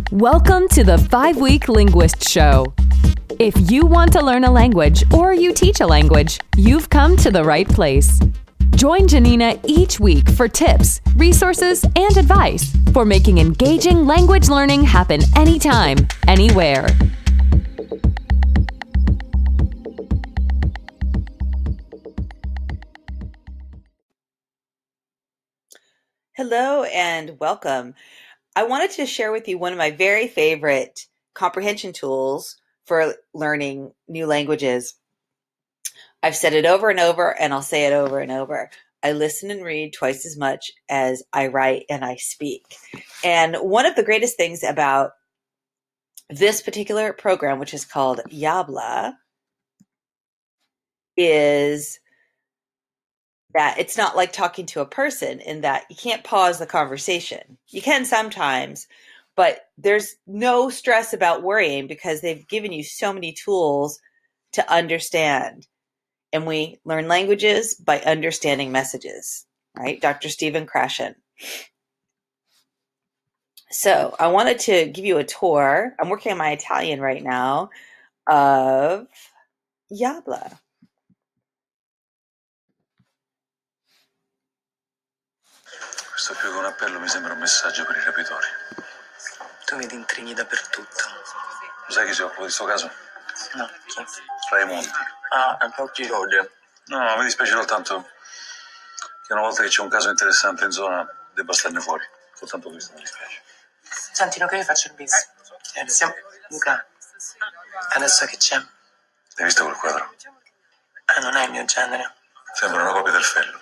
Welcome to the 5-Week Linguist Show. If you want to learn a language or you teach a language, you've come to the right place. Join Janina each week for tips, resources, and advice for making engaging language learning happen anytime, anywhere. Hello and welcome. I wanted to share with you one of my very favorite comprehension tools for learning new languages. I've said it over and over, and I'll say it over and over. I listen and read twice as much as I write and I speak. And one of the greatest things about this particular program, which is called Yabla, is that it's not like talking to a person in that you can't pause the conversation. You can sometimes, but there's no stress about worrying because they've given you so many tools to understand. And we learn languages by understanding messages, right? Dr. Stephen Krashen. So I wanted to give you a tour. I'm working on my Italian right now of Yabla. Questo più che un appello mi sembra un messaggio per i rapitori. Tu vedi intrigni dappertutto. Sai chi si occupa di sto caso? No, chi? Raimondi. Ah, anche oggi Roger. No, mi dispiace soltanto che una volta che c'è un caso interessante in zona debba starne fuori. Soltanto questo mi dispiace. Senti, no, che io faccio il bis. Siamo... Luca, adesso che c'è? Hai visto quel quadro? Non è il mio genere. Sembra una copia del fello.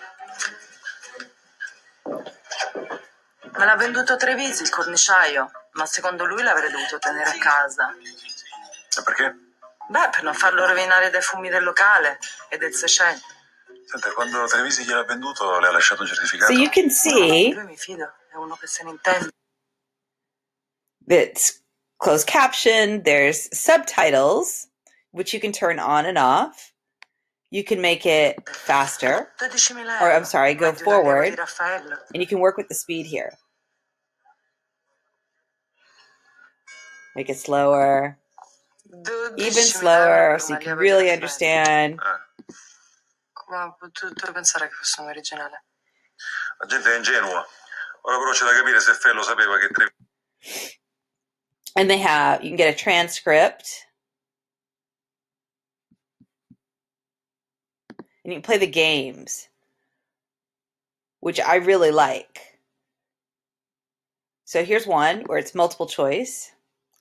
Me l'ha venduto Trevisi, il corniciaio, ma secondo lui l'avrei dovuto tenere a casa. E perché? Beh, per non farlo rovinare dai fumi del locale e del Seychelles. Senta, quando Trevisi gliel'ha venduto le ha lasciato un certificato? So you can see Lui mi fido, è uno che se ne intende. it's closed caption. There's subtitles, which you can turn on and off. You can make it faster, 12.000 or euro. I'm sorry, go Meglio dell'Evo forward, di Raffaello. and you can work with the speed here. Make it slower, even 12.000 slower, euro so you per can un really allievo di understand. Come ho potuto pensare che fosse un originale? La gente è ingenua. Ora però c'è da capire se Fello sapeva che Trevisi... And you can get a transcript. And you can play the games, which I really like. So here's one where it's multiple choice.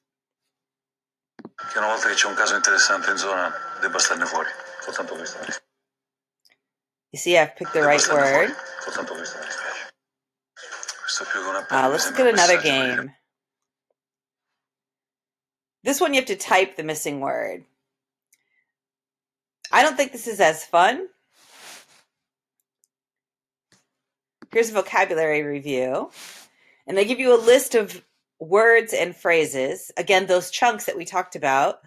Che una volta che c'è un caso interessante in zona debba starne fuori. Soltanto questo mi dispiace. You see, I've picked the right word. Soltanto questo mi dispiace. Questo più che un appello mi Let's sembra get un another messaggio per i game. This one you have to type the missing word. I don't think this is as fun. Here's a vocabulary review. And they give you a list of words and phrases. Again, those chunks that we talked about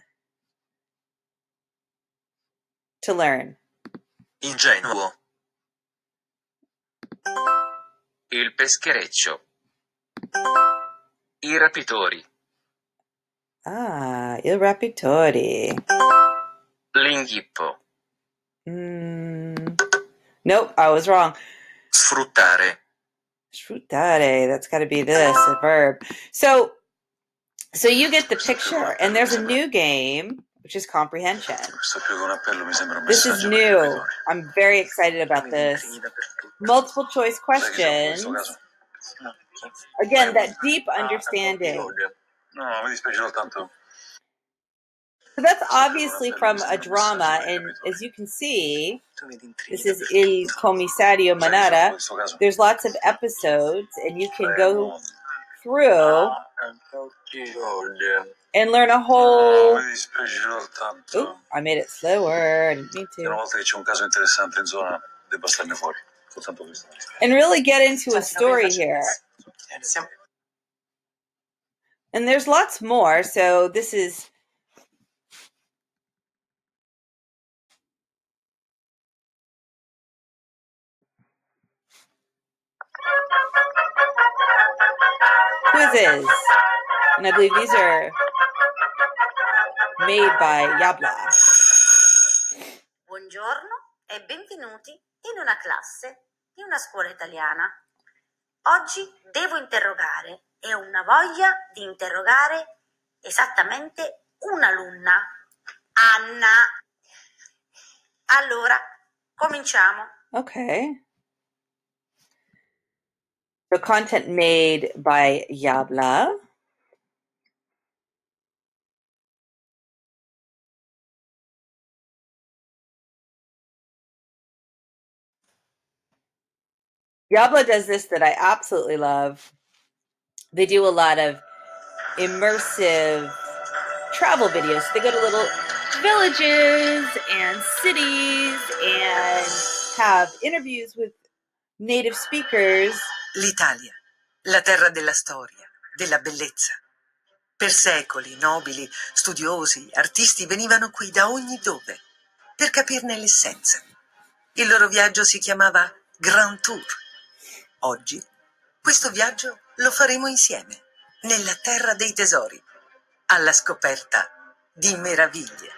to learn. Ingenuo. Il peschereccio. I rapitori. Il rapitori. L'inghippo. Nope, I was wrong. Sfruttare. Sfruttare, that's got to be this, a verb. So you get the picture, and there's a new game, which is comprehension. Questo più che un appello mi sembra un This is messaggio per i new. rapitori. I'm very excited about this. Multiple choice questions. Again, that deep understanding. No, mi dispiace soltanto. So that's obviously from a drama, and as you can see, this is Il Commissario Manara. There's lots of episodes, and you can go through and learn a whole... mi dispiace soltanto. Ooh, I made it slower. I didn't mean Che una to. volta che c'è un caso interessante in zona debba starne fuori. Soltanto questo mi dispiace. And really get into a story here. And there's lots more, so this is... Quizzes. And I believe these are made by Yabla. Buongiorno e benvenuti in una classe di una scuola italiana. Oggi devo interrogare e ho una voglia di interrogare esattamente un'alunna, Anna. Allora, cominciamo. Okay. So content made by Yabla. Yabla does this that I absolutely love. They do a lot of immersive travel videos. So they go to little villages and cities and have interviews with native speakers. L'Italia, la terra della storia, della bellezza. Per secoli nobili, studiosi, artisti venivano qui da ogni dove per capirne l'essenza. Il loro viaggio si chiamava Grand Tour. Oggi questo viaggio lo faremo insieme, nella terra dei tesori, alla scoperta di meraviglie.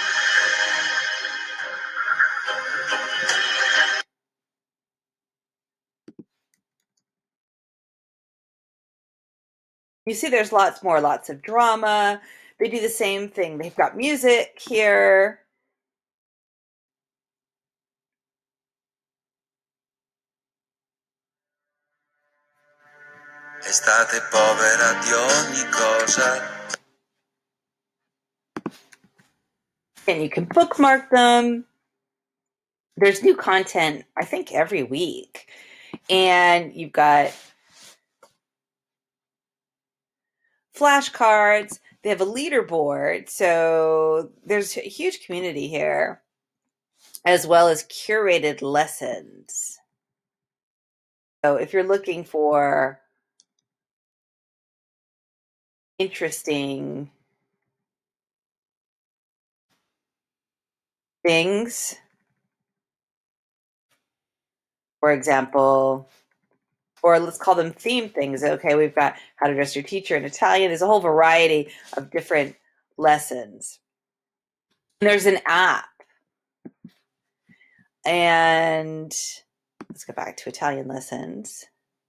You see there's lots of drama. They do the same thing. They've got music here. Estate povera di ogni cosa. And you can bookmark them. There's new content, I think, every week. And you've got flashcards. They have a leaderboard. So there's a huge community here, as well as curated lessons. So if you're looking for interesting things, for example, or let's call them theme things. Okay, we've got how to dress your teacher in Italian. There's a whole variety of different lessons. And there's an app. And let's go back to Italian lessons.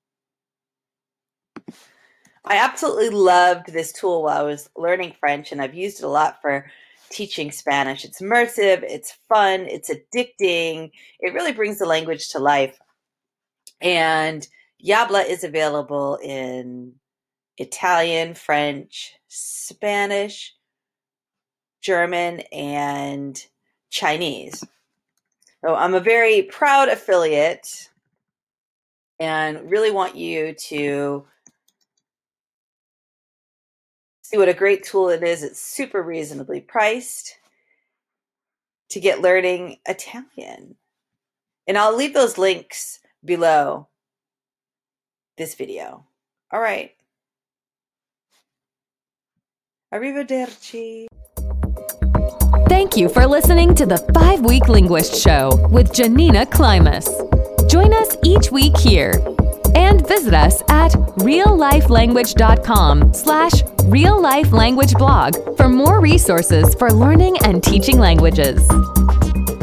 I absolutely loved this tool while I was learning French, and I've used it a lot for teaching Spanish. It's immersive, it's fun, it's addicting. It really brings the language to life. And Yabla is available in Italian, French, Spanish, German, and Chinese. So I'm a very proud affiliate and really want you to see what a great tool it is. It's super reasonably priced to get learning Italian. And I'll leave those links below this video. All right. Arrivederci. Thank you for listening to the 5-Week Linguist Show with Janina Klimas. Join us each week here and visit us at reallifelanguage.com/reallifelanguageblog for more resources for learning and teaching languages.